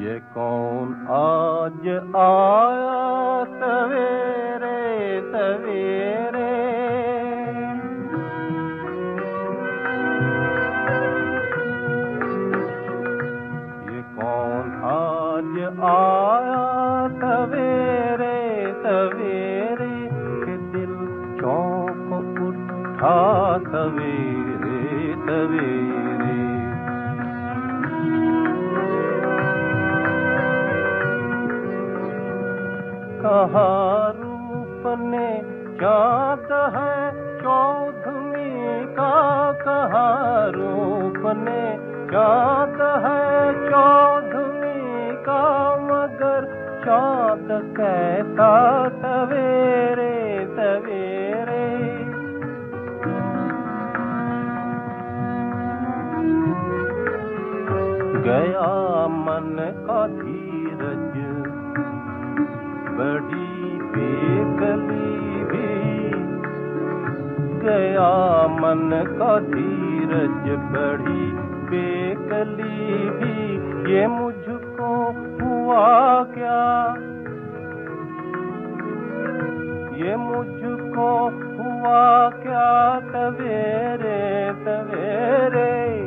ये कौन आज आया सवेरे सवेरे, ये कौन आज आया सवेरे सवेरे, के दिल चौंक उठा सवेरे सवेरे। कहा रूप ने चाँद है चौधरी का, कहा रूप ने चाँद है चौधरी का, मगर चाँद कैसा सवेरे सवेरे। गया मन का धीरज बड़ी बेकली भी, गया मन का धीरज बड़ी बेकली भी। ये मुझको हुआ क्या, ये मुझको हुआ क्या सवेरे सवेरे।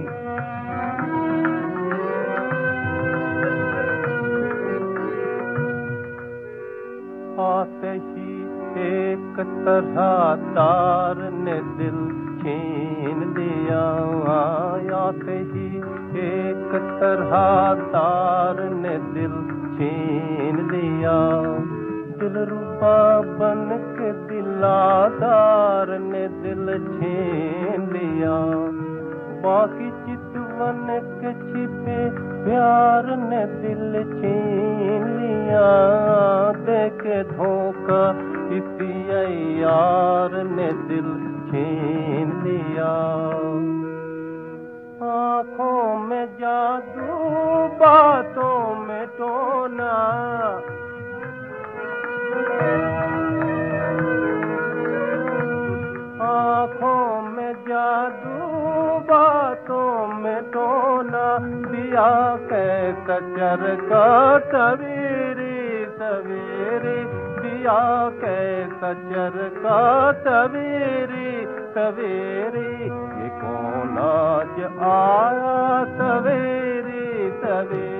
आते ही एक तरह तार ने दिल छीन लिया, आते ही एक तरह तार ने दिल छीन लिया। दिलरुबा बन के दिलादार ने दिल छीन लिया, बाकी चितवन के छिपे प्यार ने दिल छीन लिया। देखे धोखा इसी यार ने दिल छीन लिया। आँखों में जादू बातों में टोना, आँखों में जादू बातों में टोना, दिया कैसा चरका सवेरे सवेरे, दिया कैसा चरका सवेरे सवेरे। ये कौन आज आया सवेरे सवेरे।